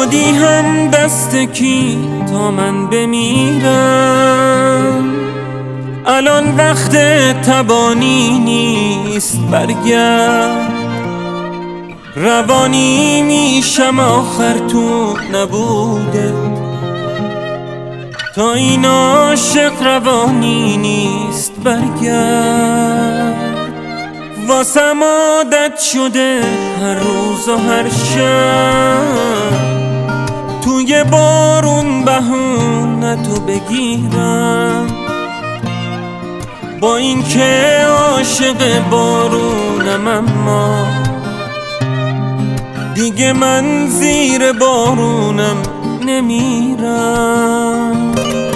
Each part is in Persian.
شدی هم دست کی تا من بمیرم؟ الان وقت تبانی نیست، برگرد. روانی میشم آخر تو نبوده، تا این عاشق روانی نیست، برگرد. واسم عادت شده هر روز و هر شب توی بارون بهونتو بگیرم، با این که عاشق بارونم اما دیگه من زیر بارونم نمیرم.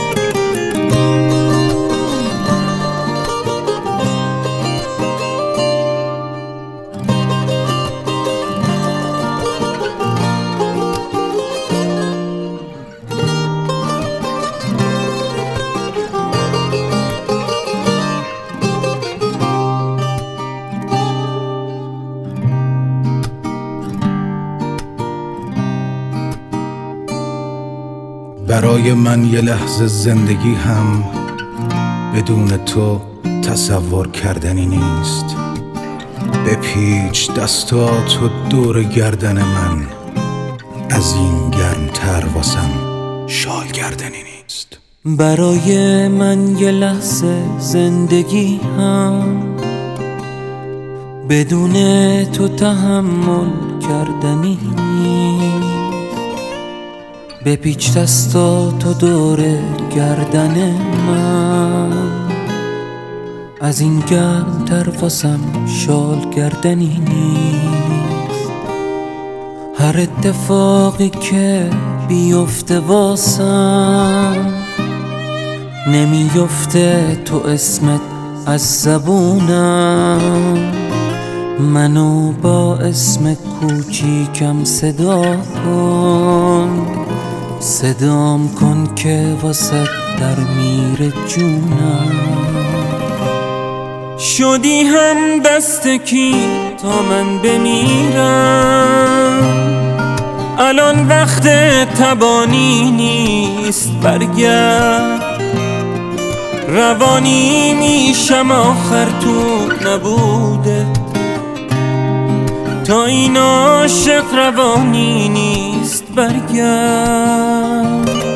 برای من یه لحظه زندگی هم بدون تو تصور کردنی نیست. بپیچ دستاتو دور گردن من، از این گرمتر واسم شال گردنی نیست. برای من یه لحظه زندگی هم بدون تو تحمل کردنی نیست. بپیچ دستاتو دور گردن من، از این گرمتر واسم شال گردنی نیست. هر اتفاقی که بیفته واسم نمیفته تو اسمت از زبونم. منو با اسم کوچیکم صدا کن، صدام کن که واسه در میره جونم. شدی هم دست کی تا من بمیرم؟ الان وقت تبانی نیست، برگرد. روانی میشم آخر تو نبوده، تا این عاشق روانی نیست، برگرد.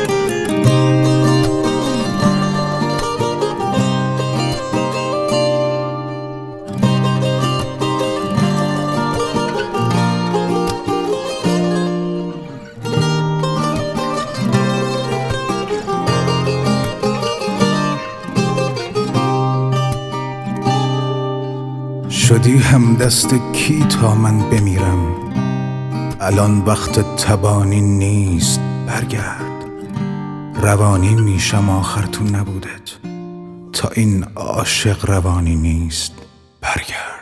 شدی هم دست کی تا من بمیرم؟ الان وقت تبانی نیست، برگرد. روانی میشم آخر تو نبودت، تا این عاشق روانی نیست، برگرد.